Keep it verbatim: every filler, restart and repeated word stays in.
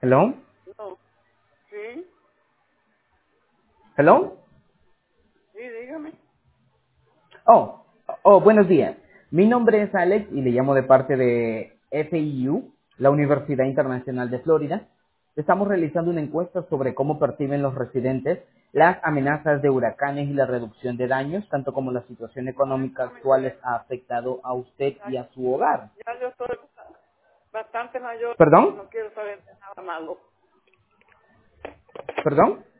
Hello, No. Sí, hello. sí, dígame. Oh, oh, buenos días. Mi nombre es Alex y le llamo de parte de F I U, la Universidad Internacional de Florida. Estamos realizando una encuesta sobre cómo perciben los residentes las amenazas de huracanes y la reducción de daños, tanto como la situación No, eso económica no me actual les interesa. ha afectado a usted Ya, y a su hogar. ya yo estoy bastante mayor y ¿Perdón? no quiero saber de nada malo. ¿Perdón?